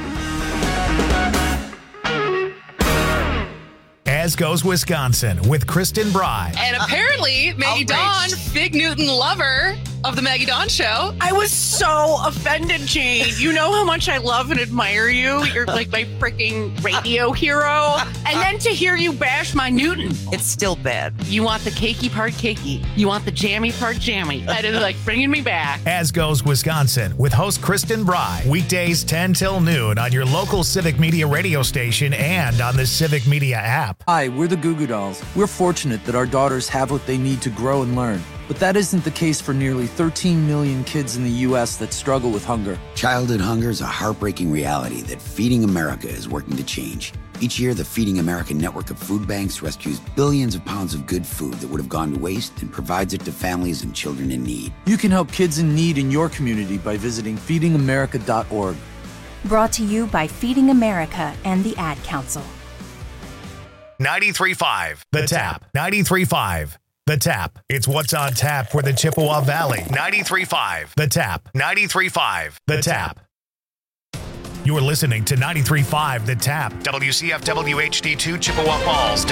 As Goes Wisconsin with Kristen Bry. And apparently, Maggie Dawn, Big Newton lover of the Maggie Dawn Show. I was so offended, Jane. You know how much I love and admire you. You're like my freaking radio hero. And then to hear you bash my Newton. It's still bad. You want the cakey part cakey. You want the jammy part jammy. That is like bringing me back. As Goes Wisconsin with host Kristen Bry. Weekdays 10 till noon on your local Civic Media radio station and on the Civic Media app. Hi, we're the Goo Goo Dolls. We're fortunate that our daughters have what they need to grow and learn. But that isn't the case for nearly 13 million kids in the U.S. that struggle with hunger. Childhood hunger is a heartbreaking reality that Feeding America is working to change. Each year, the Feeding America network of food banks rescues billions of pounds of good food that would have gone to waste and provides it to families and children in need. You can help kids in need in your community by visiting feedingamerica.org. Brought to you by Feeding America and the Ad Council. 93.5 The Tap. 93.5 The Tap. It's what's on tap for the Chippewa Valley. 93.5 The Tap. 93.5 The Tap. You're listening to 93.5 The Tap. WCFW HD2 Chippewa Falls.